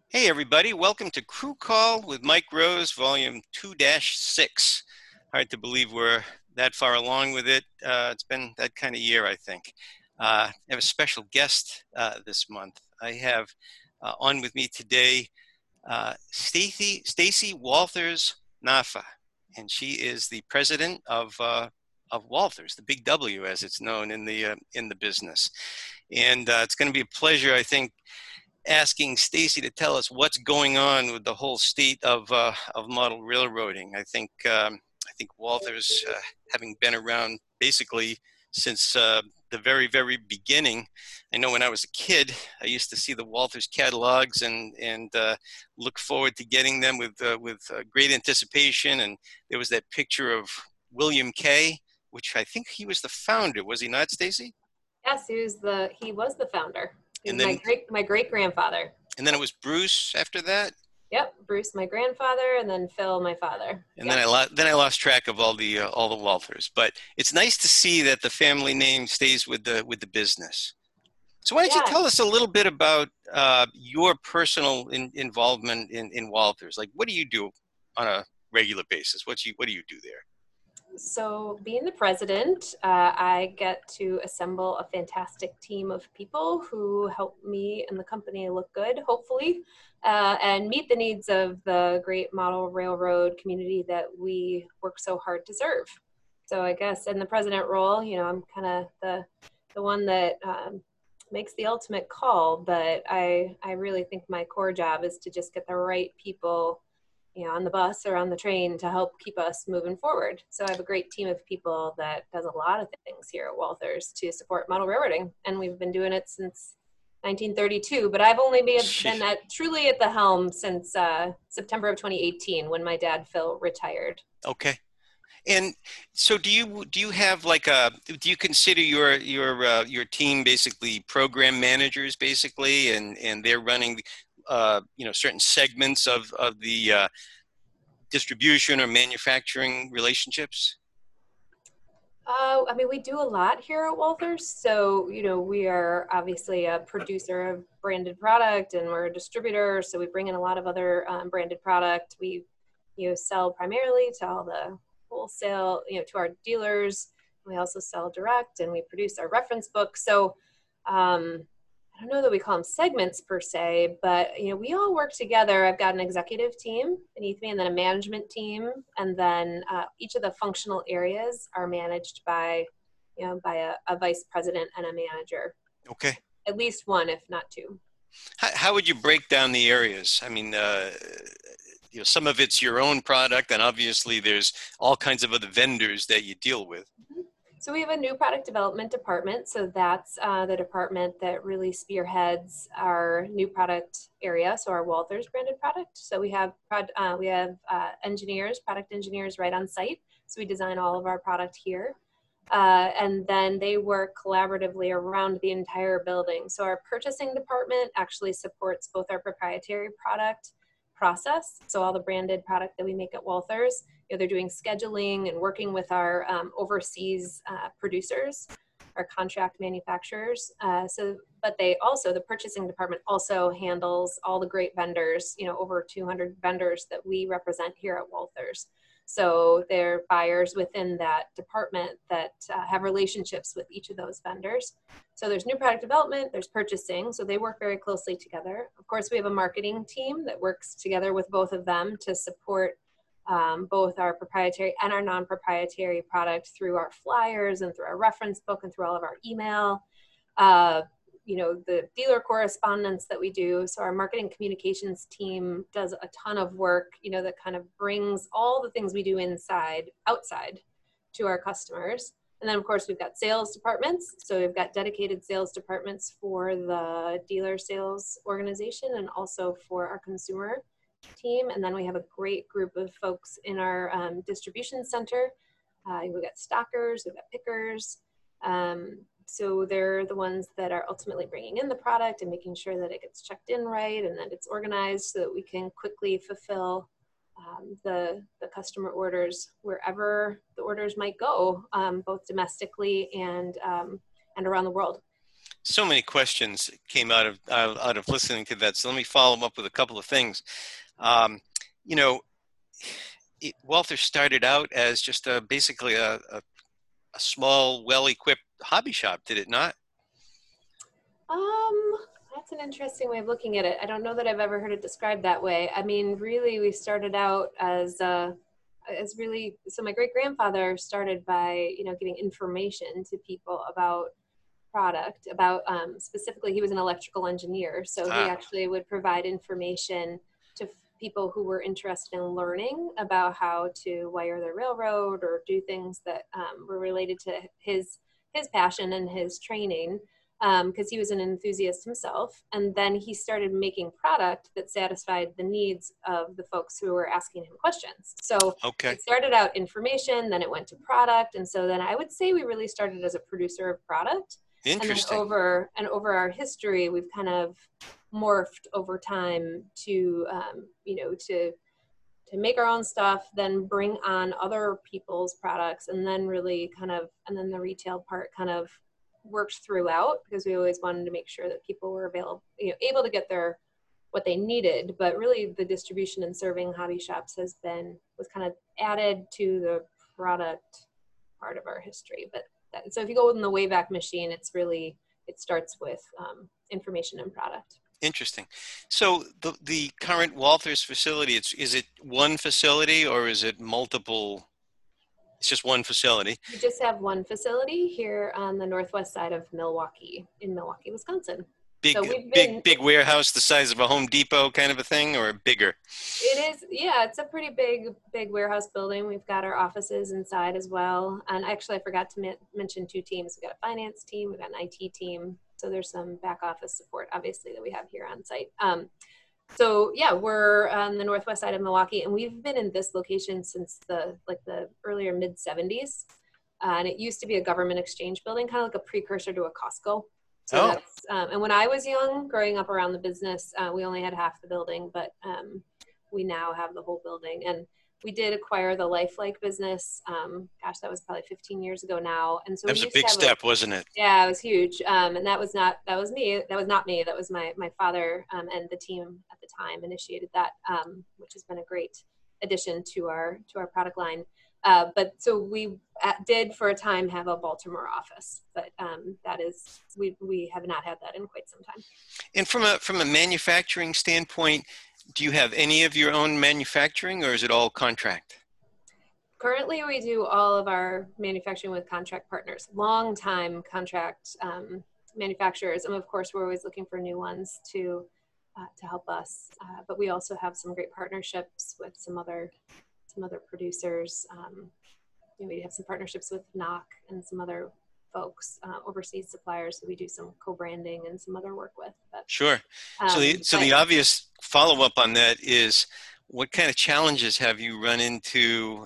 Hey everybody, welcome to Crew Call with Mike Rose, Volume 2-6. Hard to believe we're that far along with it. It's been that kind of year, I think. I have a special guest this month. I have on with me today Stacy Walters Nafa, and she is the president of Walters, the Big W as it's known in the business. And it's going to be a pleasure, I think, asking Stacy to tell us what's going on with the whole state of model railroading. I think Walters, having been around basically since the very beginning. I know when I was a kid, I used to see the Walters catalogs and look forward to getting them with great anticipation. And there was that picture of William Kay, which I think he was the founder, was he not, Stacy? Yes, he was the founder. He And was then my great grandfather. and then it was Bruce after that. Yep, Bruce, my grandfather, and then Phil, my father. And Yep. then I lost track of all the Walthers. But it's nice to see that the family name stays with the business. So why don't you Yeah. tell us a little bit about your personal involvement in Walthers? Like, what do you do on a regular basis? What do you do there? So, being the president, I get to assemble a fantastic team of people who help me and the company look good, hopefully, and meet the needs of the great model railroad community that we work so hard to serve. So, I guess in the president role, I'm kind of the one that makes the ultimate call, but I really think my core job is to just get the right people on the bus or on the train to help keep us moving forward. So I have a great team of people that does a lot of things here at Walthers to support model railroading, and we've been doing it since 1932. But I've only been truly at the helm since September of 2018, when my dad Phil retired. Okay. And so do you have like do you consider your team basically program managers basically, and they're running certain segments of the distribution or manufacturing relationships? I mean, we do a lot here at Walthers. So, we are obviously a producer of branded product, and we're a distributor. So we bring in a lot of other branded product. We, sell primarily to all the wholesale, to our dealers. We also sell direct, and we produce our reference book. So, I don't know that we call them segments per se, but we all work together. I've got an executive team beneath me, and then a management team, and then each of the functional areas are managed by, by a vice president and a manager. Okay. At least one, if not two. How would you break down the areas? I mean, some of it's your own product, and obviously there's all kinds of other vendors that you deal with. So we have a new product development department. So that's the department that really spearheads our new product area. So our Walthers branded product. So we have engineers, product engineers right on site. So we design all of our product here. And then they work collaboratively around the entire building. So our purchasing department actually supports both our proprietary product process, so all the branded product that we make at Walthers. They're doing scheduling and working with our overseas producers, our contract manufacturers. But the purchasing department also handles all the great vendors, over 200 vendors that we represent here at Walthers. So they're buyers within that department that have relationships with each of those vendors. So there's new product development, there's purchasing, so they work very closely together. Of course, we have a marketing team that works together with both of them to support both our proprietary and our non-proprietary product through our flyers and through our reference book and through all of our email. The dealer correspondence that we do. So our marketing communications team does a ton of work, that kind of brings all the things we do outside to our customers. And then of course we've got sales departments. So we've got dedicated sales departments for the dealer sales organization and also for our consumer team. And then we have a great group of folks in our distribution center. We've got stockers, we've got pickers. So they're the ones that are ultimately bringing in the product and making sure that it gets checked in right and that it's organized so that we can quickly fulfill the customer orders wherever the orders might go, both domestically and around the world. So many questions came out of listening to that. So let me follow up with a couple of things. Um, you know, Walther started out as just basically a small, well-equipped hobby shop, did it not? Um, that's an interesting way of looking at it. I don't know that I've ever heard it described that way. I mean, really, we started out as really, so my great grandfather started by, giving information to people about product, about specifically, he was an electrical engineer. So he Ah, actually would provide information to people who were interested in learning about how to wire the railroad or do things that were related to his passion and his training, because he was an enthusiast himself. And then he started making product that satisfied the needs of the folks who were asking him questions. So okay. it started out information, then it went to product. And so then I would say we really started as a producer of product. And then Interesting. over our history, we've kind of morphed over time to, to make our own stuff, then bring on other people's products, and then really and then the retail part kind of worked throughout, because we always wanted to make sure that people were available, able to get what they needed. But really the distribution and serving hobby shops was kind of added to the product part of our history. But so if you go in the Wayback Machine, it starts with information and product. Interesting. So the current Walters facility, is it one facility or is it multiple? It's just one facility. We just have one facility here on the northwest side of Milwaukee, in Milwaukee, Wisconsin. So Big, we've big, been, big warehouse the size of a Home Depot kind of a thing, or bigger? it is, yeah, it's a pretty big warehouse building. We've got our offices inside as well. And actually, I forgot to mention two teams. We've got a finance team, we've got an IT team. So there's some back office support, obviously, that we have here on site. So yeah, we're on the northwest side of Milwaukee, and we've been in this location since the earlier mid 70s. And it used to be a government exchange building, kind of like a precursor to a Costco. So Oh, that's, and when I was young, growing up around the business, we only had half the building, but we now have the whole building. And we did acquire the Lifelike business. Gosh, that was probably 15 years ago now. And so that we was a used to big have step, wasn't it? yeah, it was huge. And that was me. That was not me. That was my father and the team at the time initiated that, which has been a great addition to our product line. But so we did for a time have a Baltimore office, but we have not had that in quite some time. And from a manufacturing standpoint, do you have any of your own manufacturing, or is it all contract? Currently, we do all of our manufacturing with contract partners, long time contract manufacturers, and of course, we're always looking for new ones to help us. But we also have some great partnerships with some other producers. We have some partnerships with Knock and some other folks, overseas suppliers, that we do some co-branding and some other work with. But, Sure. So the obvious follow-up on that is, what kind of challenges have you run into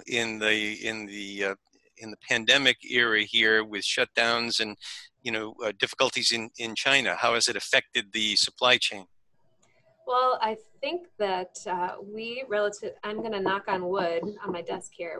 in the pandemic era here with shutdowns and difficulties in China? How has it affected the supply chain? well, I think that I'm going to knock on wood on my desk here.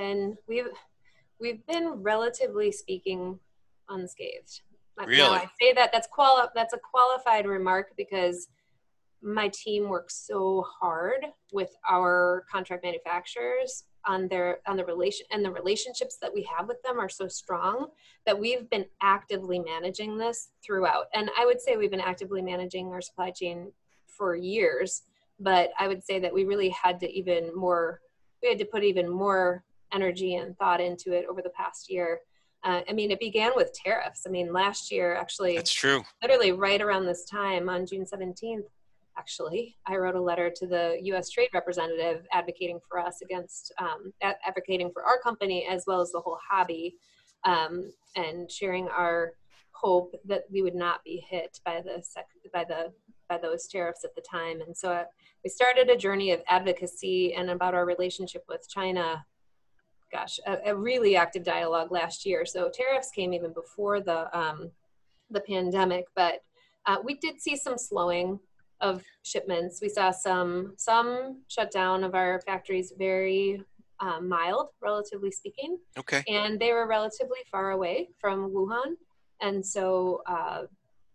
We've been relatively speaking unscathed. Now Really? I say that's a qualified remark, because my team works so hard with our contract manufacturers on the relationships that we have with them are so strong that we've been actively managing this throughout. And I would say we've been actively managing our supply chain for years, but I would say that we really had to put even more energy and thought into it over the past year. It began with tariffs. Last year, actually, That's true. literally right around this time on June 17th, actually, I wrote a letter to the U.S. Trade Representative advocating for us advocating for our company as well as the whole hobby, and sharing our hope that we would not be hit by those tariffs at the time. And so we started a journey of advocacy and about our relationship with China. Gosh, a really active dialogue last year. So tariffs came even before the pandemic, but we did see some slowing of shipments. We saw some shutdown of our factories, very mild, relatively speaking. Okay. And they were relatively far away from Wuhan. And so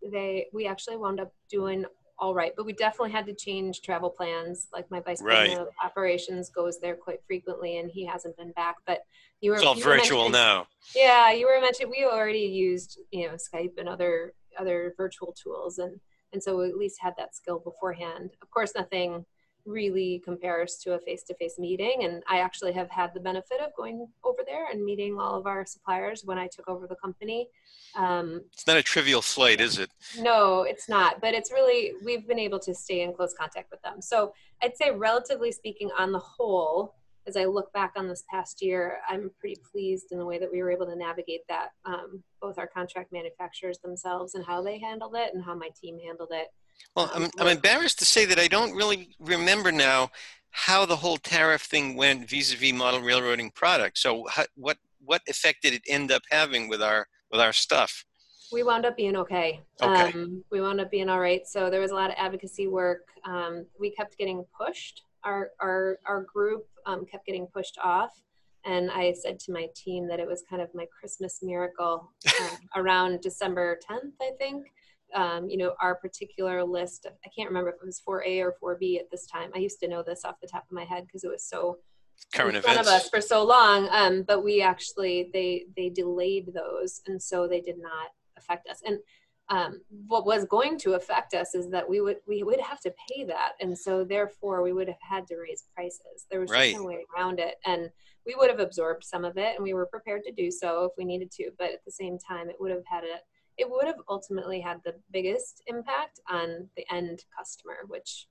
we actually wound up doing all right, but we definitely had to change travel plans. Like my vice Right. president of operations goes there quite frequently, and he hasn't been back. But It's all you were virtual mentioning, now. yeah, you were mentioning we already used Skype and other virtual tools, and so we at least had that skill beforehand. Of course, nothing really compares to a face-to-face meeting, and I actually have had the benefit of going over there and meeting all of our suppliers when I took over the company. It's not a trivial flight, is it? No, it's not, but it's really, we've been able to stay in close contact with them. So I'd say, relatively speaking, on the whole, as I look back on this past year, I'm pretty pleased in the way that we were able to navigate that, both our contract manufacturers themselves and how they handled it and how my team handled it. Well, I'm embarrassed to say that I don't really remember now how the whole tariff thing went vis-a-vis model railroading products. So what effect did it end up having with our stuff? We wound up being okay. Okay. We wound up being all right. So there was a lot of advocacy work. We kept getting pushed. Our group kept getting pushed off. And I said to my team that it was kind of my Christmas miracle around December 10th, I think. Our particular list, I can't remember if it was 4A or 4B at this time. I used to know this off the top of my head because it was so Current in front events. of us for so long. But we actually, they delayed those. And so they did not affect us. And what was going to affect us is that we would have to pay that, and so therefore we would have had to raise prices. There was just Right. no way around it, and we would have absorbed some of it, and we were prepared to do so if we needed to. But at the same time, it would have ultimately had the biggest impact on the end customer, which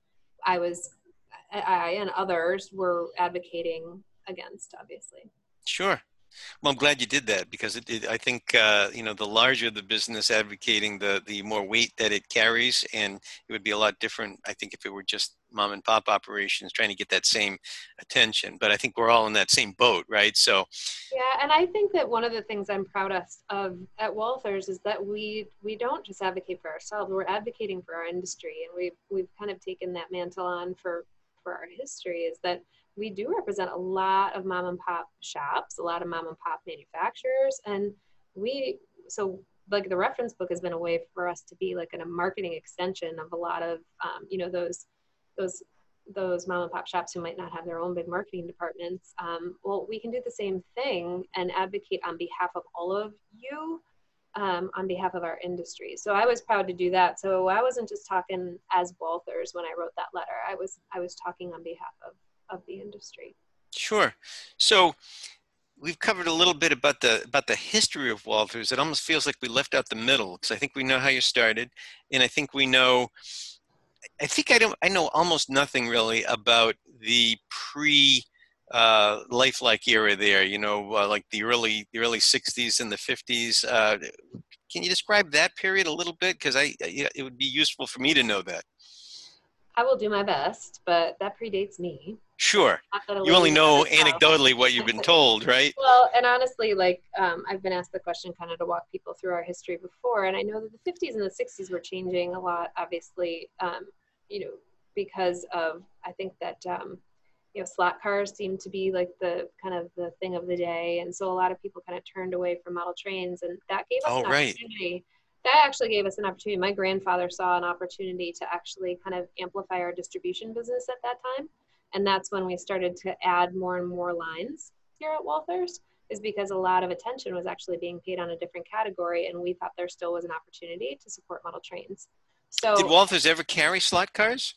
I and others were advocating against, obviously. Sure. Well, I'm glad you did that because I think the larger the business advocating, the more weight that it carries, and it would be a lot different, I think, if it were just mom and pop operations trying to get that same attention. But I think we're all in that same boat, right? So, Yeah, and I think that one of the things I'm proudest of at Walthers is that we don't just advocate for ourselves; we're advocating for our industry, and we've kind of taken that mantle on for our history. Is that we do represent a lot of mom and pop shops, a lot of mom and pop manufacturers, and we so like the reference book has been a way for us to be like a marketing extension of a lot of those those mom and pop shops who might not have their own big marketing departments. Well, we can do the same thing and advocate on behalf of all of you, on behalf of our industry. So I was proud to do that. So I wasn't just talking as Walthers when I wrote that letter. I was talking on behalf of the industry. sure. So we've covered a little bit about the history of Walters. It almost feels like we left out the middle because I think we know how you started, and I think we know. I know almost nothing really about the pre lifelike era there, like the early 60s and the 50s. Can you describe that period a little bit? Because it would be useful for me to know that. I will do my best, but that predates me. Sure. Not that a You only lady know never saw. anecdotally what you've been told, right? Well, and honestly, like I've been asked the question kind of to walk people through our history before, and I know that the 50s and the 60s were changing a lot, obviously, you know, because of I think that slot cars seemed to be like the kind of the thing of the day, and so a lot of people kind of turned away from model trains, and that gave us Oh, an right. opportunity. That actually gave us an opportunity. My grandfather saw an opportunity to actually kind of amplify our distribution business at that time, and that's when we started to add more and more lines here at Walthers, is because a lot of attention was actually being paid on a different category, and we thought there still was an opportunity to support model trains. Did So Walters ever carry slot cars?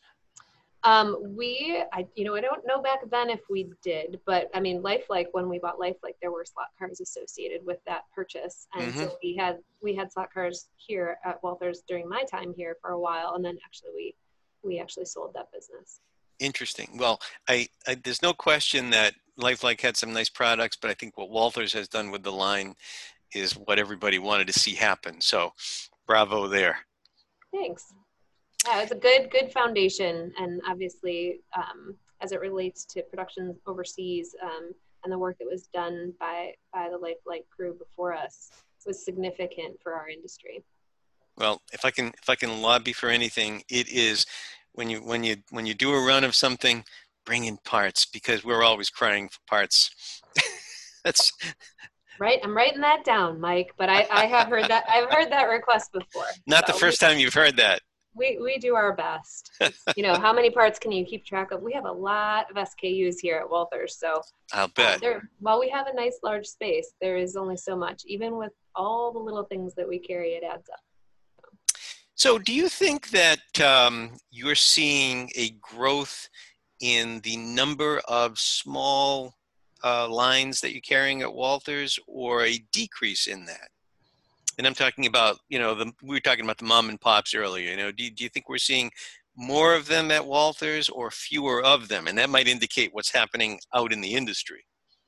I don't know back then if we did, but I mean, Lifelike, when we bought Lifelike, there were slot cars associated with that purchase. And Hmm. so we had slot cars here at Walthers during my time here for a while. And then actually we actually sold that business. Interesting. Well, there's no question that Lifelike had some nice products, but I think what Walters has done with the line is what everybody wanted to see happen. So, bravo there. Thanks. Yeah, it's a good foundation, and obviously, as it relates to production overseas, and the work that was done by the Lifelike crew before us was significant for our industry. Well, if I can lobby for anything, it is when you do a run of something, bring in parts because we're always crying for parts. That's Right, I'm writing that down, Mike. But I have heard that I've heard that request before. Not the So first time you've heard that. we do our best. It's, you know, how many parts can you keep track of? We have a lot of SKUs here at Walthers, so I'll bet. while we have a nice large space, there is only so much. Even with all the little things that we carry, it adds up. So, do you think that you're seeing a growth in the number of small lines that you're carrying at Walthers, or a decrease in that? And I'm talking about, we were talking about the mom and pops earlier. Do you think we're seeing more of them at Walthers or fewer of them? And that might indicate what's happening out in the industry.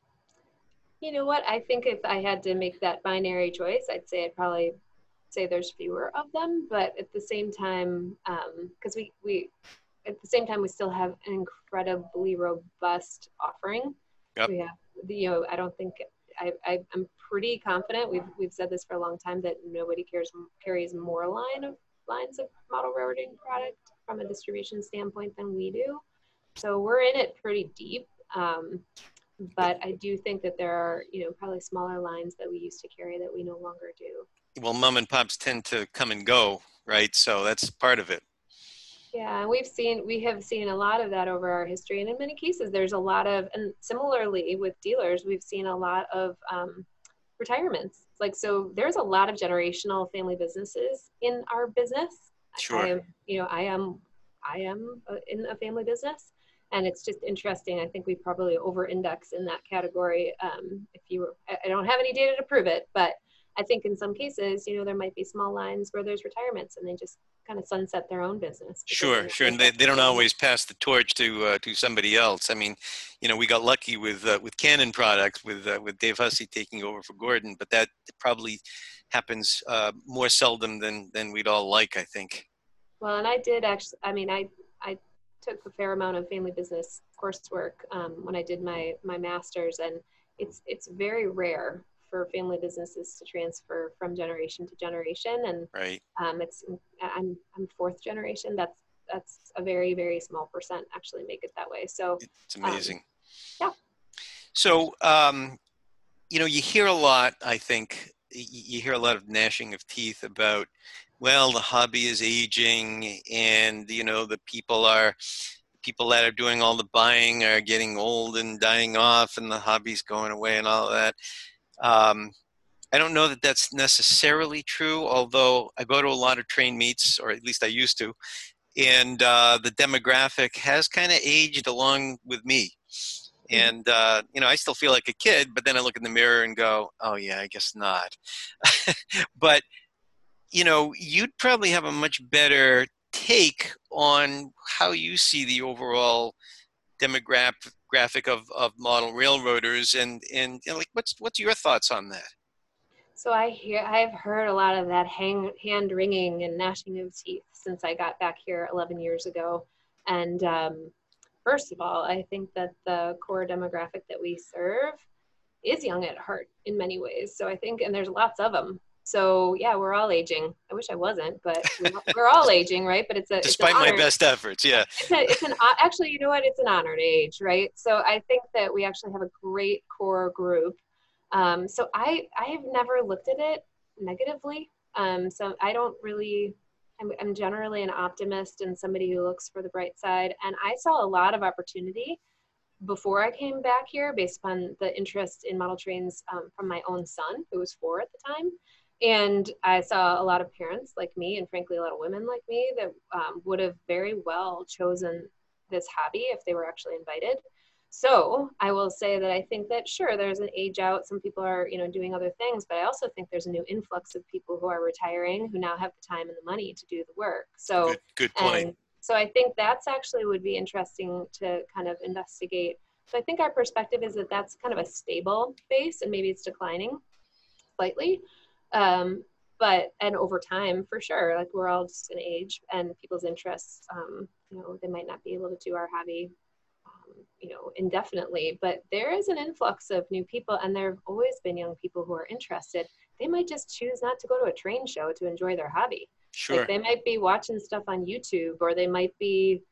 You know what? I think if I had to make that binary choice, I'd probably say there's fewer of them. But at the same time, because we at the same time we still have an incredibly robust offering. Yep. We have I don't think I'm pretty confident. We've said this for a long time that nobody carries more lines of model railroading product from a distribution standpoint than we do. So we're in it pretty deep. But I do think that there are, probably smaller lines that we used to carry that we no longer do. Well, mom and pops tend to come and go, right? So that's part of it. Yeah, we have seen a lot of that over our history. And in many cases, there's a lot of, and similarly with dealers, we've seen a lot of retirements. So there's a lot of generational family businesses in our business. Sure. I am in a family business. And it's just interesting. I think we probably over-index in that category. I don't have any data to prove it, but I think in some cases, there might be small lines where there's retirements and they just kind of sunset their own business. Sure. And they don't always pass the torch to somebody else. I mean, we got lucky with Canon products with Dave Hussey taking over for Gordon, but that probably happens more seldom than we'd all like, I think. Well, and I did actually. I mean, I took a fair amount of family business coursework when I did my master's, and it's very rare for family businesses to transfer from generation to generation. And right. I'm fourth generation. That's a very, very small percent actually make it that way. So it's amazing. Yeah. So you hear a lot. I think you hear a lot of gnashing of teeth about, well, the hobby is aging, and the people that are doing all the buying are getting old and dying off, and the hobby's going away and all of that. I don't know that that's necessarily true, although I go to a lot of train meets, or at least I used to, and the demographic has kind of aged along with me. And, I still feel like a kid, but then I look in the mirror and go, oh yeah, I guess not. But, you'd probably have a much better take on how you see the overall demographic of model railroaders, and what's your thoughts on that? So I've heard a lot of that hand wringing and gnashing of teeth since I got back here 11 years ago. And first of all, I think that the core demographic that we serve is young at heart in many ways. So I think, and there's lots of them. So yeah, we're all aging. I wish I wasn't, but we're all aging, right? But despite my best efforts, yeah. Actually, you know what? It's an honored age, right? So I think that we actually have a great core group. So I have never looked at it negatively. So I don't really. I'm generally an optimist and somebody who looks for the bright side. And I saw a lot of opportunity before I came back here based upon the interest in model trains from my own son, who was 4 at the time. And I saw a lot of parents like me, and frankly, a lot of women like me, that would have very well chosen this hobby if they were actually invited. So I will say that I think that, sure, there's an age out. Some people are, doing other things, but I also think there's a new influx of people who are retiring who now have the time and the money to do the work. So good point. So I think that's actually would be interesting to kind of investigate. So I think our perspective is that that's kind of a stable base, and maybe it's declining slightly. But over time, for sure, like we're all just gonna age, and people's interests, they might not be able to do our hobby indefinitely, but there is an influx of new people, and there have always been young people who are interested. They might just choose not to go to a train show to enjoy their hobby. Sure. Like they might be watching stuff on YouTube, or they might be,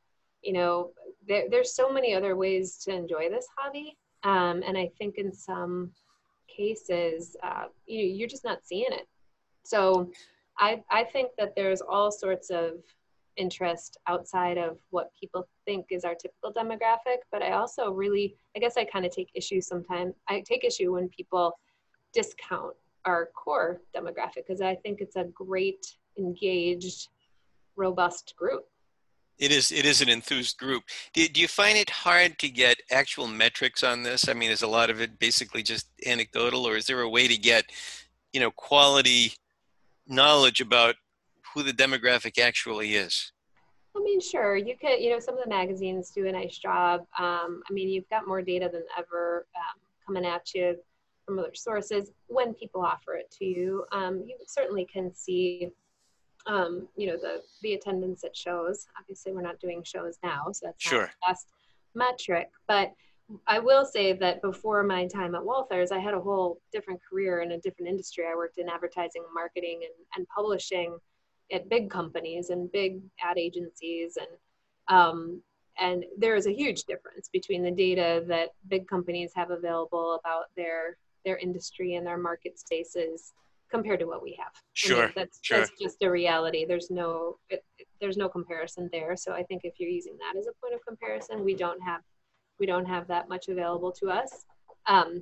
there's so many other ways to enjoy this hobby. And I think in some cases, you're just not seeing it. So I think that there's all sorts of interest outside of what people think is our typical demographic. But I also really, I guess I kind of take issue sometimes. I take issue when people discount our core demographic, because I think it's a great, engaged, robust group. It is an enthused group. Do you find it hard to get actual metrics on this? I mean, is a lot of it basically just anecdotal, or is there a way to get, quality knowledge about who the demographic actually is? I mean, sure, you could, some of the magazines do a nice job. I mean, you've got more data than ever coming at you from other sources when people offer it to you. You certainly can see, the attendance at shows. Obviously, we're not doing shows now, so that's not Sure. the best metric. But I will say that before my time at Walthers, I had a whole different career in a different industry. I worked in advertising, marketing, and publishing at big companies and big ad agencies, and there is a huge difference between the data that big companies have available about their industry and their market spaces compared to what we have. I Sure. mean, that's Sure. just a reality. There's no comparison there. So I think if you're using that as a point of comparison, we don't have that much available to us. Um,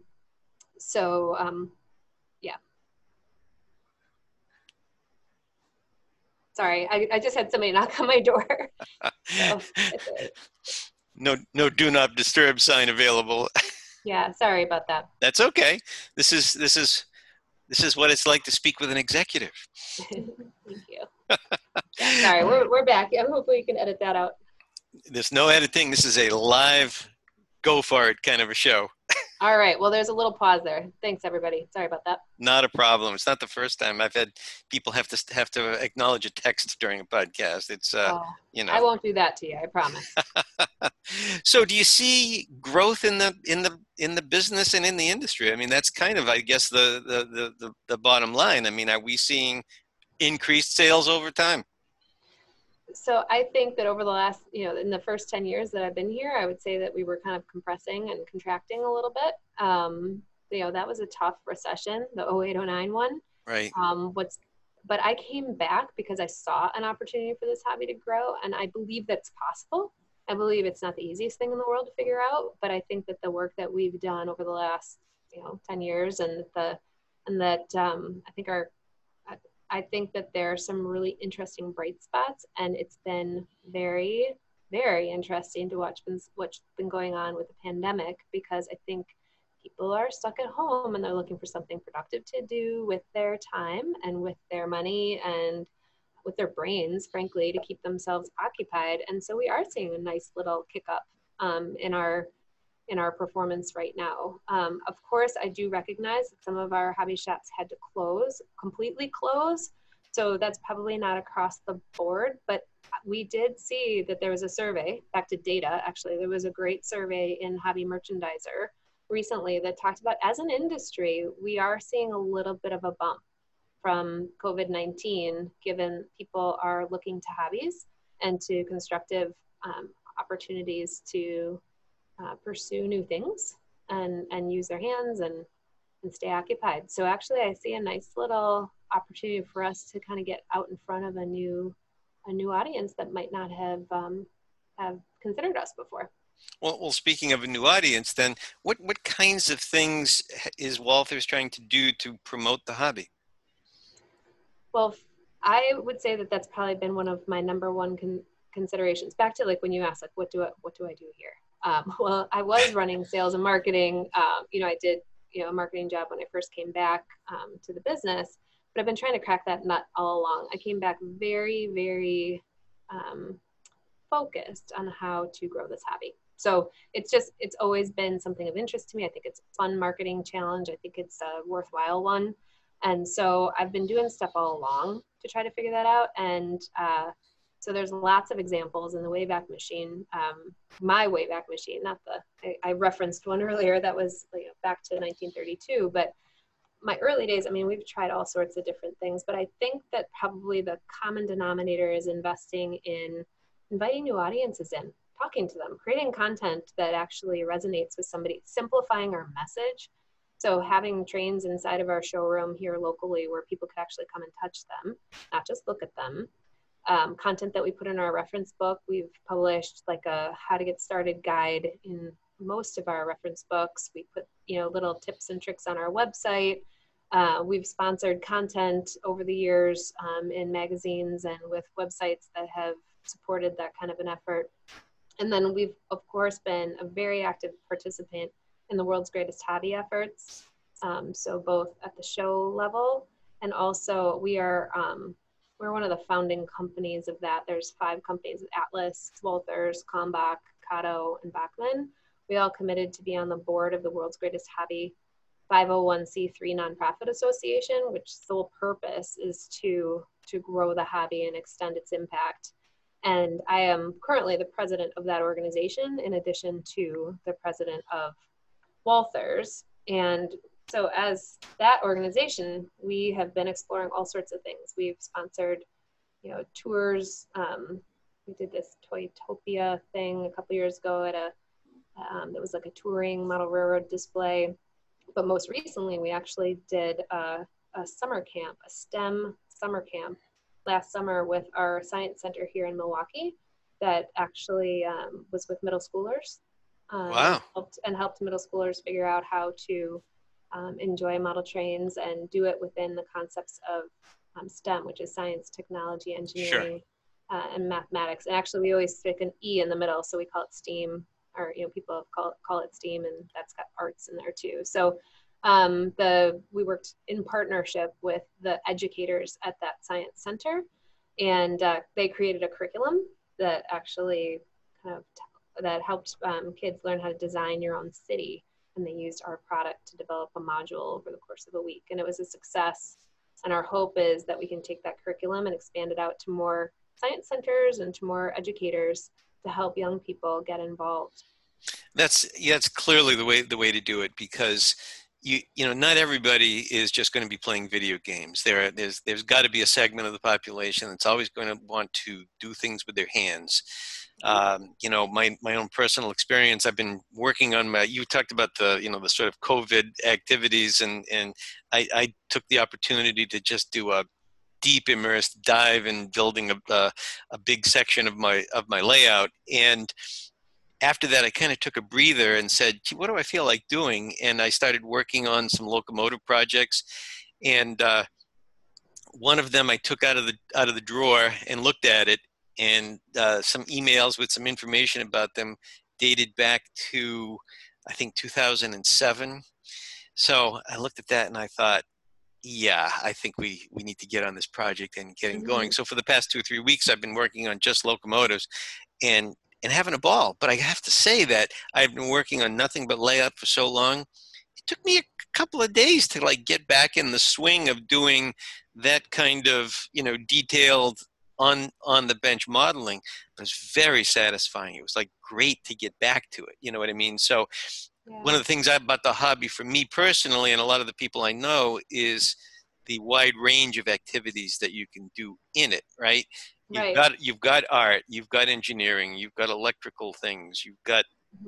yeah. Sorry, I just had somebody knock on my door. So, No do not disturb sign available. yeah, sorry about that. That's okay. This is what it's like to speak with an executive. Thank you. Yeah, sorry, we're back. Yeah, hopefully you can edit that out. There's no editing. This is a live, go for it kind of a show. All right. Well, there's a little pause there. Thanks, everybody. Sorry about that. Not a problem. It's not the first time I've had people have to acknowledge a text during a podcast. It's I won't do that to you. I promise. So, do you see growth in the business and in the industry? I mean, that's kind of, I guess, the bottom line. I mean, are we seeing increased sales over time? So I think that over the last, in the first 10 years that I've been here, I would say that we were kind of compressing and contracting a little bit. That was a tough recession, the 08-09 one. Right. But I came back because I saw an opportunity for this hobby to grow, and I believe that's possible. I believe it's not the easiest thing in the world to figure out, but I think that the work that we've done over the last, 10 years I think that there are some really interesting bright spots, and it's been very, very interesting to watch what's been going on with the pandemic, because I think people are stuck at home and they're looking for something productive to do with their time and with their money and with their brains, frankly, to keep themselves occupied. And so we are seeing a nice little kick up in our performance right now. Of course, I do recognize that some of our hobby shops had to completely close. So that's probably not across the board, but we did see that there was a survey, back to data, actually, there was a great survey in Hobby Merchandiser recently that talked about, as an industry, we are seeing a little bit of a bump from COVID-19, given people are looking to hobbies and to constructive opportunities to pursue new things and use their hands and stay occupied. So actually I see a nice little opportunity for us to kind of get out in front of a new audience that might not have considered us before. Well, speaking of a new audience, then what kinds of things is Walthers trying to do to promote the hobby? Well, I would say that that's probably been one of my number one considerations. Back to like when you asked, like, what do I do here? Well, I was running sales and marketing. I did a marketing job when I first came back to the business, but I've been trying to crack that nut all along. I came back very, very focused on how to grow this hobby. So it's always been something of interest to me. I think it's a fun marketing challenge. I think it's a worthwhile one. And so I've been doing stuff all along to try to figure that out. And so there's lots of examples in the Wayback Machine, my Wayback Machine, I referenced one earlier that was back to 1932, but my early days, I mean, we've tried all sorts of different things, but I think that probably the common denominator is investing in inviting new audiences in, talking to them, creating content that actually resonates with somebody, simplifying our message. So having trains inside of our showroom here locally where people could actually come and touch them, not just look at them. Content that we put in our reference book, we've published like a how to get started guide in most of our reference books. We put, little tips and tricks on our website. We've sponsored content over the years in magazines and with websites that have supported that kind of an effort. And then we've, of course, been a very active participant in the World's Greatest Hobby efforts. So both at the show level and also we're one of the founding companies of that. There's 5 companies: Atlas, Walthers, Kalmbach, Kato, and Bachman. We all committed to be on the board of the World's Greatest Hobby 501c3 nonprofit association, which sole purpose is to grow the hobby and extend its impact. And I am currently the president of that organization, in addition to the president of Walthers. And so as that organization, we have been exploring all sorts of things. We've sponsored, tours. We did this Toytopia thing a couple years ago at that was like a touring model railroad display. But most recently, we actually did a summer camp, a STEM summer camp last summer with our science center here in Milwaukee that actually was with middle schoolers. Wow. Helped middle schoolers figure out how to enjoy model trains and do it within the concepts of STEM, which is science, technology, engineering, sure. And mathematics. And actually, we always stick an E in the middle, so we call it STEAM, or people call it STEAM, and that's got arts in there too. So we worked in partnership with the educators at that science center, and they created a curriculum that actually that helped kids learn how to design your own city. And they used our product to develop a module over the course of a week. And it was a success. And our hope is that we can take that curriculum and expand it out to more science centers and to more educators to help young people get involved. That's clearly the way to do it, because not everybody is just going to be playing video games. There's got to be a segment of the population that's always going to want to do things with their hands. My own personal experience, I've been working on you talked about the sort of COVID activities, and I took the opportunity to just do a deep immersed dive in building a big section of my layout. And after that, I kind of took a breather and said, gee, what do I feel like doing? And I started working on some locomotive projects. And one of them I took out of the drawer and looked at it, and some emails with some information about them dated back to, I think, 2007. So I looked at that and I thought, yeah, I think we need to get on this project and getting going. So for the past 2 or 3 weeks, I've been working on just locomotives and having a ball. But I have to say that I've been working on nothing but layout for so long. It took me a couple of days to get back in the swing of doing that kind of, detailed on the bench modeling. It was very satisfying. It was great to get back to it. You know what I mean? So one of the things about the hobby for me personally, and a lot of the people I know, is the wide range of activities that you can do in it, right? You've got art, you've got engineering, you've got electrical things, you've got,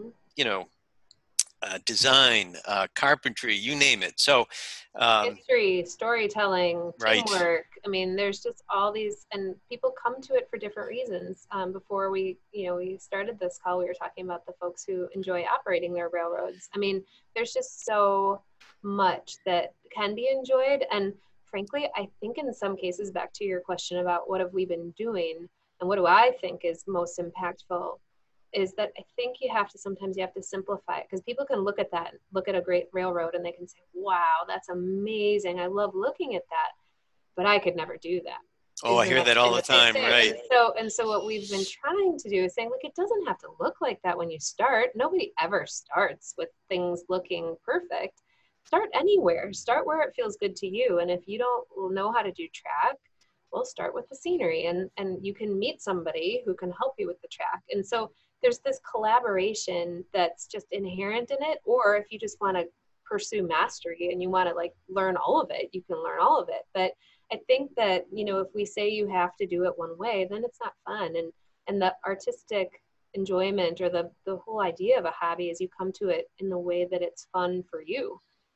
design, carpentry, you name it. So history, storytelling, teamwork. Right. I mean, there's just all these, and people come to it for different reasons. Before we started this call, we were talking about the folks who enjoy operating their railroads. I mean, there's just so much that can be enjoyed. And frankly, I think in some cases, back to your question about what have we been doing and what do I think is most impactful, is that I think sometimes you have to simplify it, because people can look at a great railroad and they can say, wow, that's amazing. I love looking at that, but I could never do that. Oh, I hear that all the time, right? And so what we've been trying to do is saying, look, it doesn't have to look like that when you start. Nobody ever starts with things looking perfect. Start anywhere. Start where it feels good to you. And if you don't know how to do track, we'll start with the scenery, and you can meet somebody who can help you with the track. And so there's this collaboration that's just inherent in it. Or if you just want to pursue mastery and you want to learn all of it, you can learn all of it. But I think that, if we say you have to do it one way, then it's not fun. And the artistic enjoyment, or the whole idea of a hobby, is you come to it in the way that it's fun for you.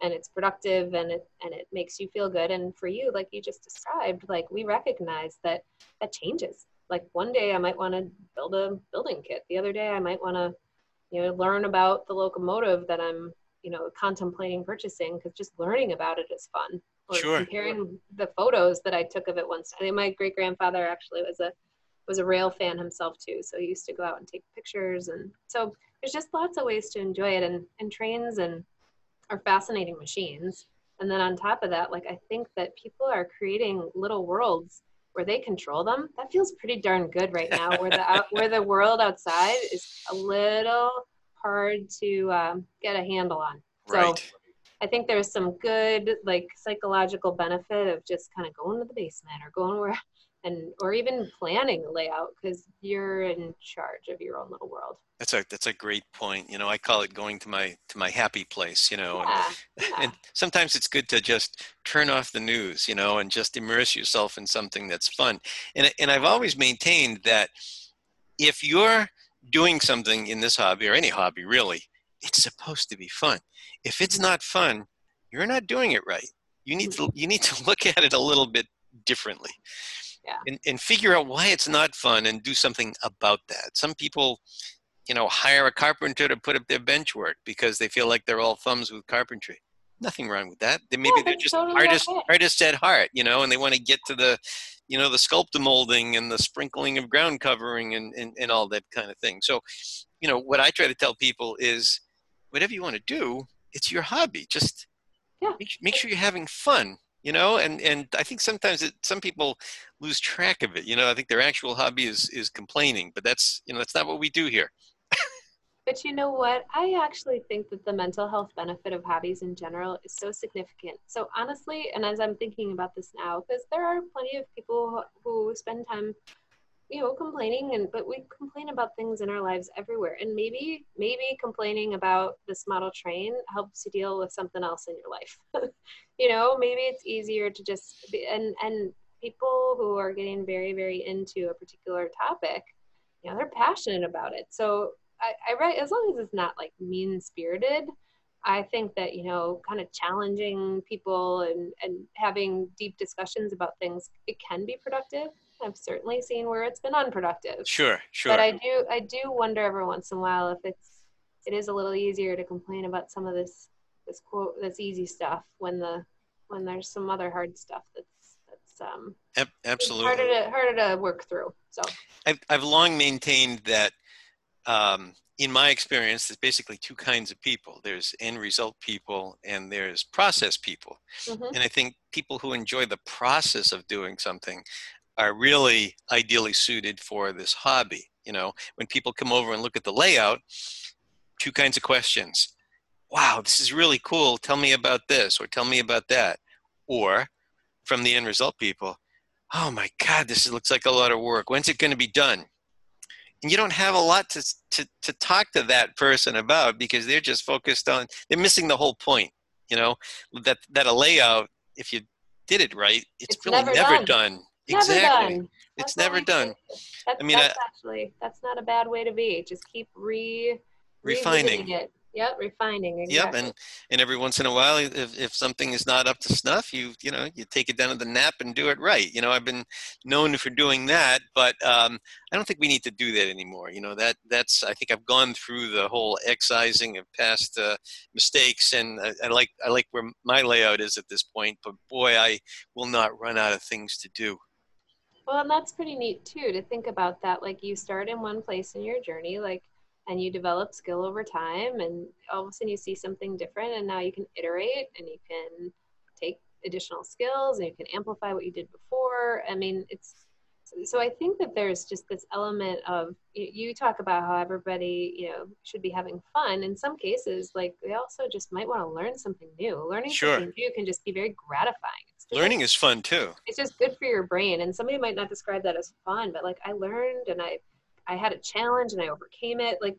and it's productive, and it makes you feel good. And for you, like you just described, like we recognize that that changes. Like one day I might want to build a building kit. The other day I might want to, learn about the locomotive that I'm, contemplating purchasing, because just learning about it is fun. Or Sure. comparing the photos that I took of it once. I think my great grandfather actually was a rail fan himself too, so he used to go out and take pictures. And so there's just lots of ways to enjoy it. And trains and are fascinating machines. And then on top of that, like I think that people are creating little worlds where they control them. That feels pretty darn good right now, where the world outside is a little hard to get a handle on. So Right. I think there's some good like psychological benefit of just kind of going to the basement or going where, or even planning a layout, because you're in charge of your own little world. That's a great point. I call it going to my happy place, and Yeah, yeah. and sometimes it's good to just turn off the news, and just immerse yourself in something that's fun. And I've always maintained that if you're doing something in this hobby or any hobby really, it's supposed to be fun. If it's Mhm. not fun, you're not doing it right. You need to look at it a little bit differently Yeah. and figure out why it's not fun and do something about that. Some people hire a carpenter to put up their bench work because they feel like they're all thumbs with carpentry. Nothing wrong with that. Maybe Yeah, they're that's just totally artists, okay. artists at heart, and they want to get to the sculptor molding and the sprinkling of ground covering and all that kind of thing. So, what I try to tell people is whatever you want to do, it's your hobby. Just Yeah. make sure you're having fun, and I think sometimes some people lose track of it. I think their actual hobby is complaining, but that's not what we do here. But you know what? I actually think that the mental health benefit of hobbies in general is so significant. So honestly, and as I'm thinking about this now, because there are plenty of people who spend time, complaining, but we complain about things in our lives everywhere. And maybe complaining about this model train helps you deal with something else in your life. Maybe it's easier to just be, and people who are getting very, very into a particular topic, they're passionate about it. So I write, as long as it's not like mean spirited, I think that, kind of challenging people and having deep discussions about things, it can be productive. I've certainly seen where it's been unproductive. Sure, But sure. I do wonder every once in a while if it is a little easier to complain about some of this easy stuff when there's some other hard stuff that's Absolutely. harder to work through. So I've long maintained that in my experience, there's basically two kinds of people. There's end result people and there's process people. mhm. And I think people who enjoy the process of doing something are really ideally suited for this hobby. When people come over and look at the layout, two kinds of questions. Wow, this is really cool. Tell me about this or tell me about that. Or from the end result people, oh my God, looks like a lot of work. When's it going to be done? And you don't have a lot to talk to that person about because they're just focused on, they're missing the whole point, you know, that a layout, if you did it right, it's It's really never never done. done. Never Exactly. done. It's That's what never we done. say. I mean, That's not a bad way to be. Just keep revisiting refining. it. Yep, refining, Yep, exactly. and every once in a while, if something is not up to snuff, you take it down to the nap and do it right. I've been known for doing that, but I don't think we need to do that anymore. That's I think I've gone through the whole excising of past mistakes, and I like where my layout is at this point. But boy, I will not run out of things to do. Well, and that's pretty neat too to think about that. Like you start in one place in your journey, like, and you develop skill over time, and all of a sudden you see something different, and now you can iterate and you can take additional skills and you can amplify what you did before. I mean, it's so I think that there's just this element of you talk about how everybody should be having fun. In some cases, like they also just might want to learn something new. Learning Sure, something new can just be very gratifying. It's just like learning is fun too. it's just good for your brain. And somebody might not describe that as fun, but like I learned and I had a challenge and I overcame it. Like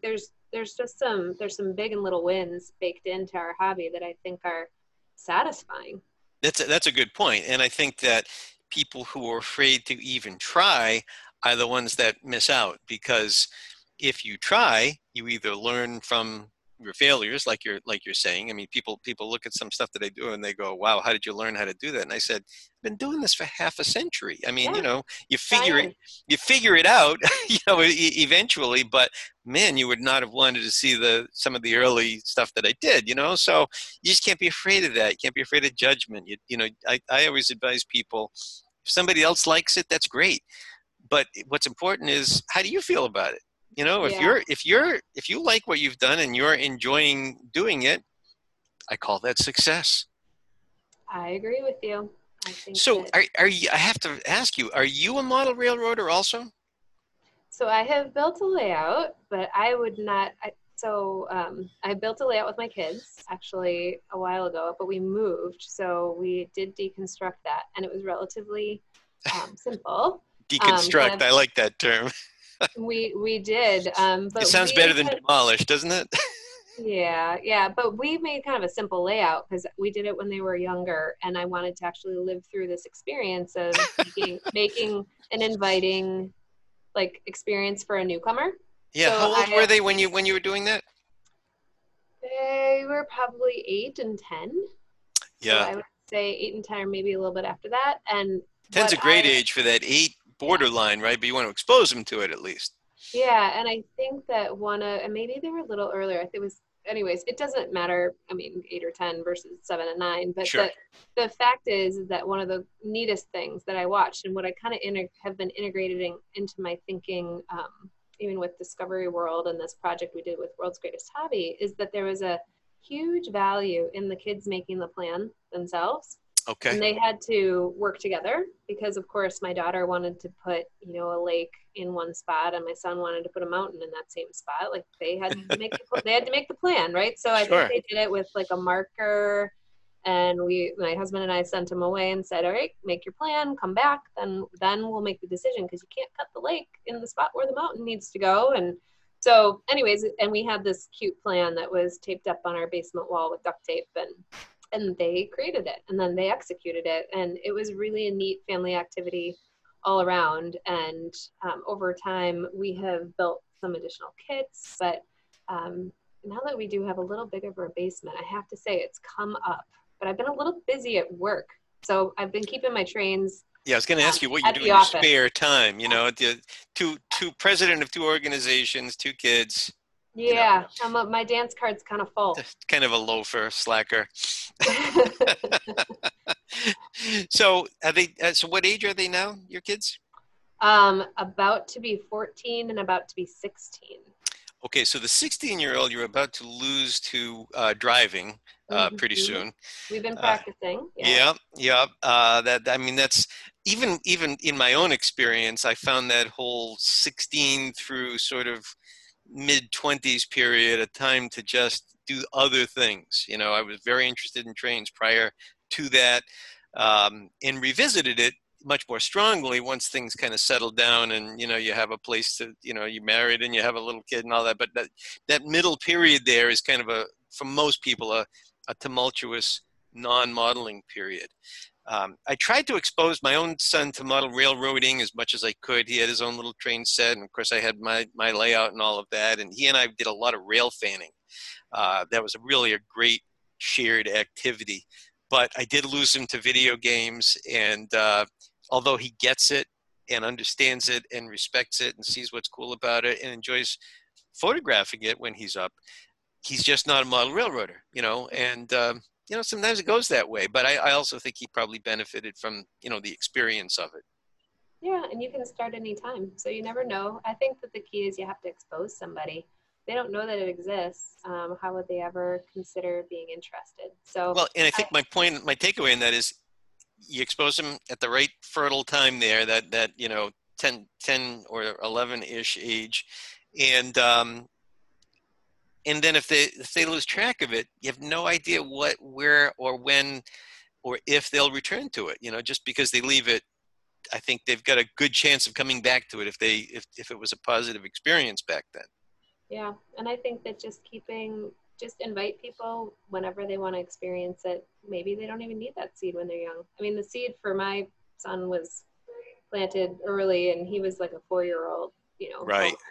there's some big and little wins baked into our hobby that I think are satisfying. That's a good point, and I think that people who are afraid to even try are the ones that miss out because if you try, you either learn from your failures, like you're saying. I mean, people look at some stuff that I do and they go, "Wow, how did you learn how to do that?" And I said, "I've been doing this for half a century. I mean, Yeah, you try figure it, in. you figure it out, eventually. But man, you would not have wanted to see some of the early stuff that I did. So you just can't be afraid of that. You can't be afraid of judgment. I always advise people, if somebody else likes it, that's great. But what's important is, how do you feel about it? If Yeah, you like what you've done and you're enjoying doing it, I call that success. I agree with you. I think So that. are you, I have to ask you, are you a model railroader also? So I have built a layout, but I would not. I built a layout with my kids actually a while ago, but we moved, so we did deconstruct that, and it was relatively simple. Deconstruct. I like that term. We did, It but sounds better than demolish, doesn't it? yeah, but we made kind of a simple layout because we did it when they were younger, and I wanted to actually live through this experience of making an inviting like experience for a newcomer. Yeah. So How old were they when you were doing that? they were probably 8 and 10. So Yeah. I would say 8 and 10, or maybe a little bit after that. And Ten's what a great age for that 8 yeah, borderline, right? But you want to expose them to it at least. yeah. And I think that and maybe they were a little earlier. I think it was, anyways, it doesn't matter. I mean, 8 or 10 versus 7 and 9. But Sure. the fact is that one of the neatest things that I watched, and what I kind of have been integrating into my thinking, even with Discovery World and this project we did with World's Greatest Hobby, is that there was a huge value in the kids making the plan themselves. Okay. And they had to work together because, of course, my daughter wanted to put, a lake in one spot, and my son wanted to put a mountain in that same spot. Like they had to make the plan, right? So I think Sure. they did it with like a marker, and my husband and I sent him away and said, "All right, make your plan, come back, then we'll make the decision because you can't cut the lake in the spot where the mountain needs to go." And so, anyways, and we had this cute plan that was taped up on our basement wall with duct tape, and they created it and then they executed it, and it was really a neat family activity all around. And over time we have built some additional kits, but now that we do have a little bigger of a basement, I have to say it's come up, but I've been a little busy at work, so I've been keeping my trains Yeah, I was going to ask you what you at do the in your office. spare time. Two president of 2 organizations, 2 kids. You know, Yeah, my dance card's kind of full. just kind of a loafer, slacker. So, are they? So, what age are they now? Your kids? About to be 14 and about to be 16. Okay, so the 16-year-old you're about to lose to driving pretty Mm-hmm. soon. We've been Uh, practicing, yeah. Yeah, yeah. I mean, that's even in my own experience. I found that whole 16 through sort of mid 20s period a time to just do other things. I was very interested in trains prior to that, and revisited it much more strongly once things kind of settled down, and you have a place to, you married and you have a little kid and all that. But that middle period there is kind of for most people, a tumultuous non-modeling period. I tried to expose my own son to model railroading as much as I could. He had his own little train set, and of course I had my layout and all of that. And he and I did a lot of rail fanning. That was really a great shared activity. But I did lose him to video games, and although he gets it and understands it and respects it and sees what's cool about it and enjoys photographing it when he's up, he's just not a model railroader, and sometimes it goes that way. But I also think he probably benefited from, the experience of it. Yeah, and you can start anytime. So you never know. I think that the key is you have to expose somebody. They don't know that it exists. How would they ever consider being interested? So, Well, and I think my takeaway in that is, you expose them at the right fertile time there, that 10 or 11-ish age. And then if they lose track of it, you have no idea what, where, or when, or if they'll return to it. Just because they leave it, I think they've got a good chance of coming back to it if it was a positive experience back then. yeah, and I think that just invite people whenever they want to experience it. Maybe they don't even need that seed when they're young. I mean, the seed for my son was planted early, and he was like a 4-year-old, Right.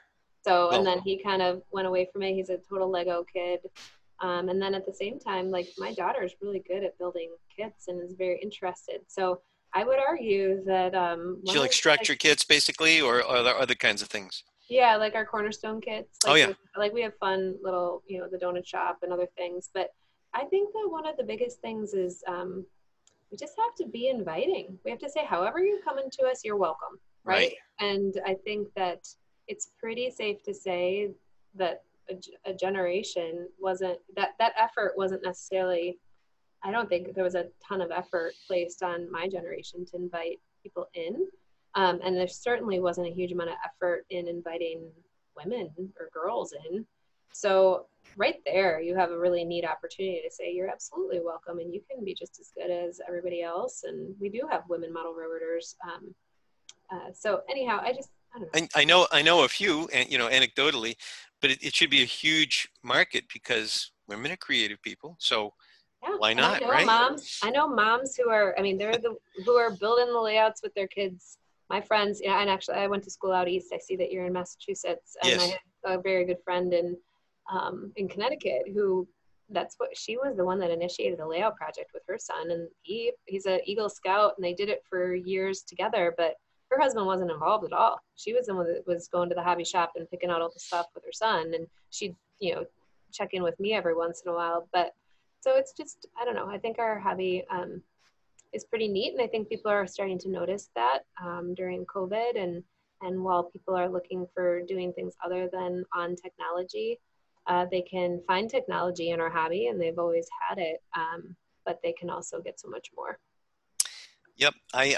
So, and Well, then he kind of went away from it. He's a total Lego kid. And then at the same time, like my daughter is really good at building kits and is very interested. So I would argue that do one you of like the, structure kits basically, or are there other kinds of things? yeah, like our cornerstone kits, Oh yeah, like we have fun little, the donut shop and other things. But I think that one of the biggest things is we just have to be inviting. We have to say, however you come into us, you're welcome, right. right? And I think that it's pretty safe to say that a generation wasn't that effort wasn't necessarily. I don't think there was a ton of effort placed on my generation to invite people in. And there certainly wasn't a huge amount of effort in inviting women or girls in. So right there, you have a really neat opportunity to say you're absolutely welcome and you can be just as good as everybody else. And we do have women model railroaders. So anyhow, I don't know. I know a few, and anecdotally, but it should be a huge market because women are creative people. So Yeah, why and I not, know right? moms. I know moms who are. I mean, they're the who are building the layouts with their kids. My friends, and actually, I went to school out east. I see that you're in Massachusetts, and I Yes. have a very good friend in Connecticut who that's what she was the one that initiated the layout project with her son, and he's an Eagle Scout, and they did it for years together. But her husband wasn't involved at all. She was the one that was going to the hobby shop and picking out all the stuff with her son, and she'd check in with me every once in a while, but so it's just, I don't know. I think our hobby is pretty neat, and I think people are starting to notice that during COVID, and while people are looking for doing things other than on technology, they can find technology in our hobby, and they've always had it, but they can also get so much more. Yep.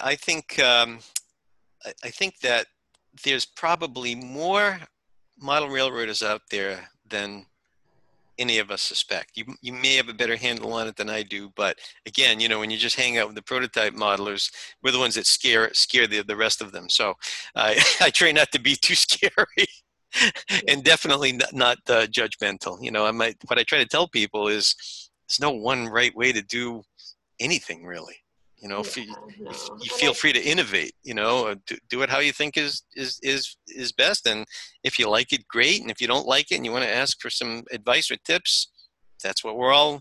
I think that there's probably more model railroaders out there than any of us suspect. You may have a better handle on it than I do, but again, when you just hang out with the prototype modelers, we're the ones that scare the rest of them. So I try not to be too scary. And definitely not judgmental. What I try to tell people is there's no one right way to do anything really. Yeah, If no, you and feel free to innovate, do it how you think is best. And if you like it, great. And if you don't like it and you want to ask for some advice or tips, that's what we're all,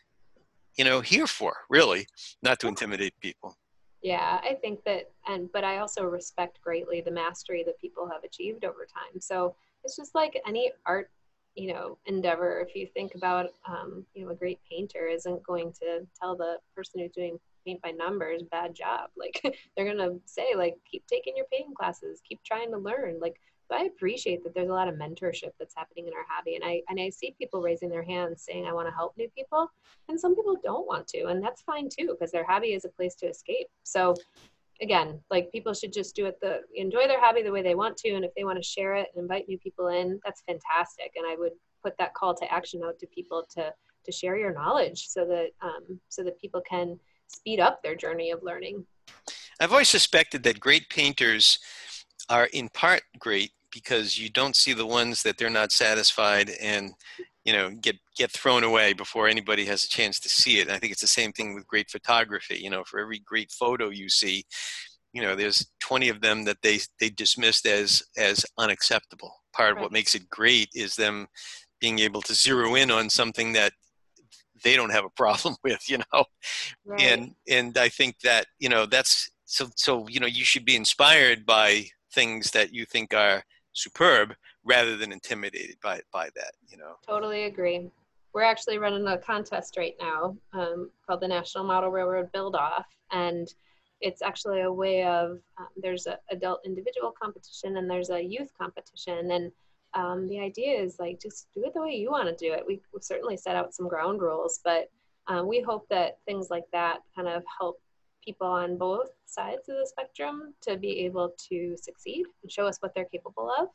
here for, really, not to intimidate people. yeah, I think that, but I also respect greatly the mastery that people have achieved over time. So it's just like any art, endeavor. If you think about, a great painter isn't going to tell the person who's doing paint by numbers, bad job. Like they're gonna say, like, keep taking your painting classes, keep trying to learn. Like, so I appreciate that there's a lot of mentorship that's happening in our hobby, and I see people raising their hands saying, I want to help new people, and some people don't want to, and that's fine too, because their hobby is a place to escape. So again, like people should just do it enjoy their hobby the way they want to, and if they want to share it and invite new people in, that's fantastic. And I would put that call to action out to people to share your knowledge so that people can speed up their journey of learning. I've always suspected that great painters are in part great because you don't see the ones that they're not satisfied and get thrown away before anybody has a chance to see it. And I think it's the same thing with great photography. For every great photo you see, there's 20 of them that they dismissed as unacceptable. Part of Right. what makes it great is them being able to zero in on something that they don't have a problem with, Right. and I think that that's so you should be inspired by things that you think are superb rather than intimidated by that. Totally agree. We're actually running a contest right now called the National Model Railroad Build Off, and it's actually a way of there's an adult individual competition and there's a youth competition, and the idea is like just do it the way you want to do it. We've certainly set out some ground rules, but we hope that things like that kind of help people on both sides of the spectrum to be able to succeed and show us what they're capable of.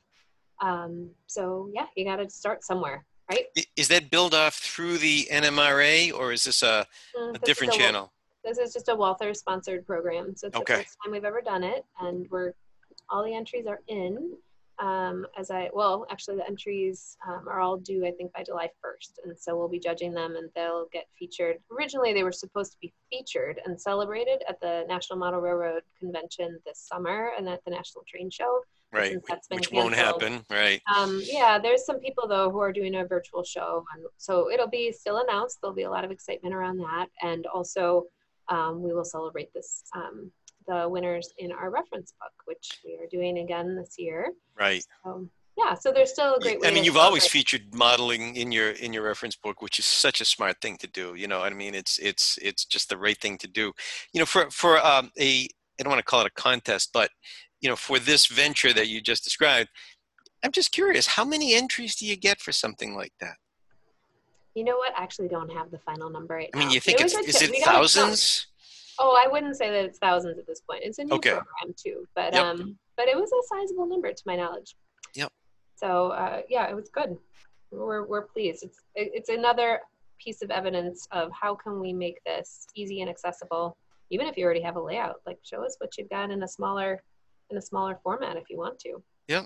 So yeah, you got to start somewhere, right? Is that build off through the NMRA, or is this a This is different channel? just a Walther sponsored program, so it's the Okay. first time we've ever done it, and all the entries are in. Actually, the entries are all due, I think, by July 1st, and so we'll be judging them, and they'll get featured. Originally, they were supposed to be featured and celebrated at the National Model Railroad Convention this summer and at the National Train Show, Right. since that's been Which won't canceled. happen. Right. Yeah, there's some people though who are doing a virtual show, and so it'll be still announced. There'll be a lot of excitement around that, and also we will celebrate the winners in our reference book, which we are doing again this year. Right. So, yeah, so there's still a great I way mean, to you've always celebrate. featured modeling in your reference book, which is such a smart thing to do. You know, I mean, it's just the right thing to do. You know, for a I don't want to call it a contest, but you know, for this venture that you just described, I'm just curious, how many entries do you get for something like that? You know what? I actually don't have the final number right I mean, now, you but think it was is it we got a chunk. thousands? Oh, I wouldn't say that it's thousands at this point. It's a new Okay. program too, Yep. but it was a sizable number to my knowledge. Yep. So yeah, it was good. We're pleased. It's another piece of evidence of how can we make this easy and accessible, even if you already have a layout. Like show us what you've got in a smaller format if you want to. Yep.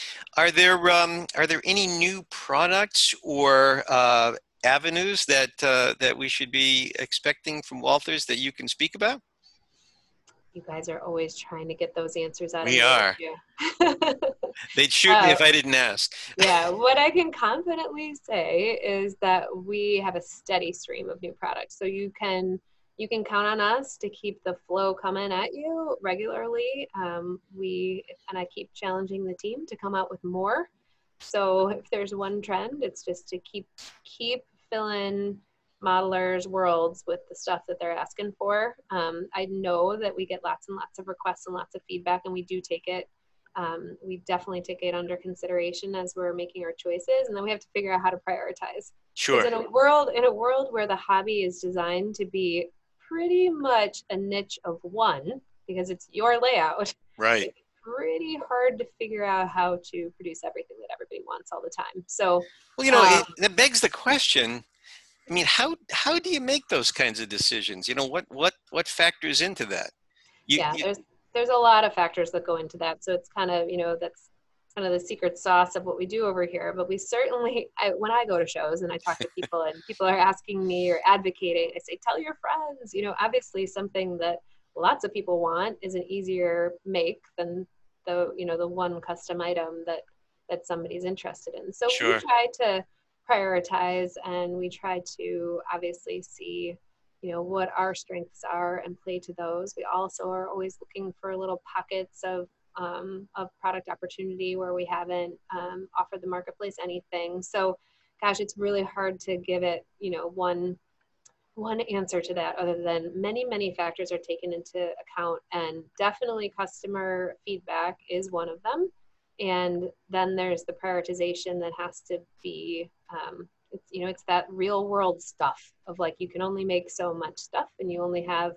Are there any new products or avenues that we should be expecting from Walthers that you can speak about? You guys are always trying to get those answers out of We me, are. aren't you? They'd shoot me if I didn't ask. Yeah, what I can confidently say is that we have a steady stream of new products. So you can count on us to keep the flow coming at you regularly. And I keep challenging the team to come out with more. So if there's one trend, it's just to keep filling modelers' worlds with the stuff that they're asking for. I know that we get lots and lots of requests and lots of feedback, and we do take it. We definitely take it under consideration as we're making our choices, and then we have to figure out how to prioritize. Sure. Because in a world where the hobby is designed to be pretty much a niche of one, because it's your layout, Right. it's pretty hard to figure out how to produce everything that everybody wants all the time. So, Well, you know, that begs the question. I mean, how do you make those kinds of decisions? You know, what factors into that? Yeah, there's a lot of factors that go into that. So it's kind of, that's kind of the secret sauce of what we do over here. But we certainly, when I go to shows and I talk to people and people are asking me or advocating, I say, tell your friends. Obviously something that lots of people want is an easier make than the one custom item that somebody's interested in. So Sure. we try to prioritize, and we try to obviously see what our strengths are and play to those. We also are always looking for little pockets of product opportunity where we haven't offered the marketplace anything. So gosh, it's really hard to give it one answer to that, other than many factors are taken into account, and definitely customer feedback is one of them. And then there's the prioritization that has to be it's that real world stuff of like, you can only make so much stuff, and you only have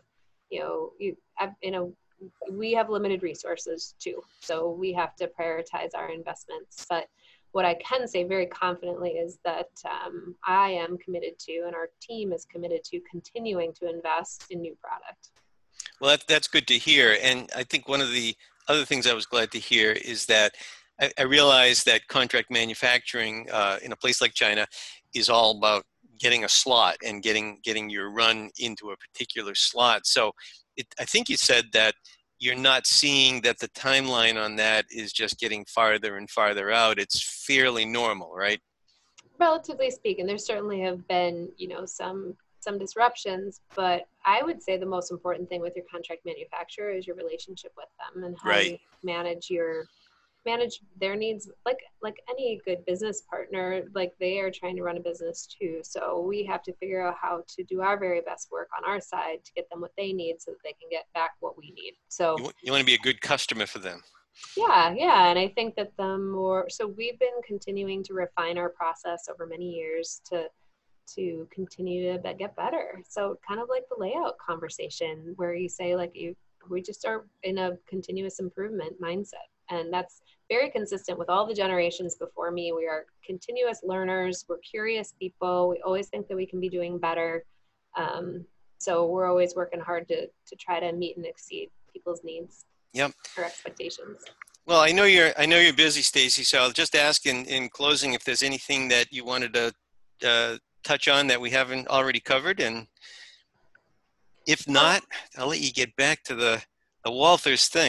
we have limited resources too, so we have to prioritize our investments. But what I can say very confidently is that I am committed to, and our team is committed to, continuing to invest in new product. Well, that's good to hear. And I think one of the other things I was glad to hear is that I realized that contract manufacturing in a place like China is all about getting a slot and getting your run into a particular slot. So I think you said that you're not seeing that the timeline on that is just getting farther and farther out. It's fairly normal, right? Relatively speaking, there certainly have been, some disruptions, but I would say the most important thing with your contract manufacturer is your relationship with them, and how Right. you manage their needs. Like any good business partner, like they are trying to run a business too. So we have to figure out how to do our very best work on our side to get them what they need so that they can get back what we need. So You want to be a good customer for them. yeah, and I think that so we've been continuing to refine our process over many years to continue to get better. So kind of like the layout conversation where you say we just are in a continuous improvement mindset. And that's very consistent with all the generations before me. We are continuous learners. We're curious people. We always think that we can be doing better. So we're always working hard to try to meet and exceed people's needs. Yep. Or expectations. Well, I know you're busy, Stacy. So I'll just ask in closing if there's anything that you wanted to touch on that we haven't already covered, and if not, I'll let you get back to the Walthers thing.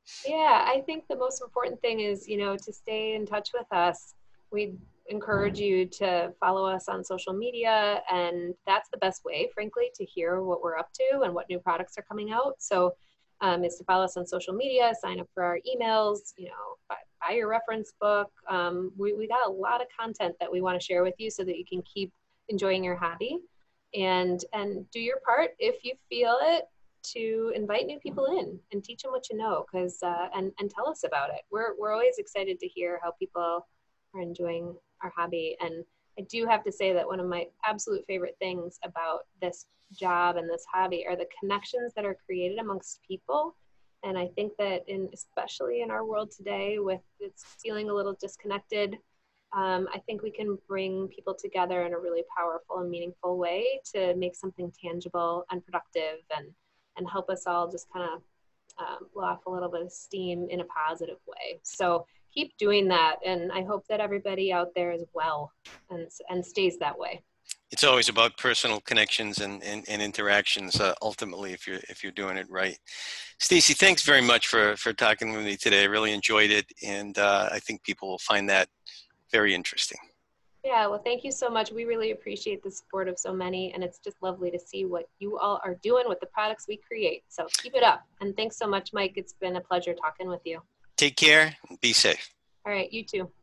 Yeah, I think the most important thing is, to stay in touch with us. We encourage you to follow us on social media, and that's the best way, frankly, to hear what we're up to and what new products are coming out. So, is to follow us on social media, sign up for our emails, buy your reference book. We got a lot of content that we want to share with you so that you can keep enjoying your hobby and do your part if you feel it to invite new people in and teach them what you know, because and tell us about it. We're always excited to hear how people are enjoying our hobby. And I do have to say that one of my absolute favorite things about this job and this hobby are the connections that are created amongst people. And I think that especially in our world today, with it's feeling a little disconnected, I think we can bring people together in a really powerful and meaningful way to make something tangible and productive and help us all just kind of blow off a little bit of steam in a positive way. So keep doing that, and I hope that everybody out there is well and stays that way. It's always about personal connections and interactions, ultimately, if you're doing it right. Stacy, thanks very much for talking with me today. I really enjoyed it, and I think people will find that very interesting. Yeah, well, thank you so much. We really appreciate the support of so many, and it's just lovely to see what you all are doing with the products we create. So keep it up. And thanks so much, Mike. It's been a pleasure talking with you. Take care and be safe. All right, you too.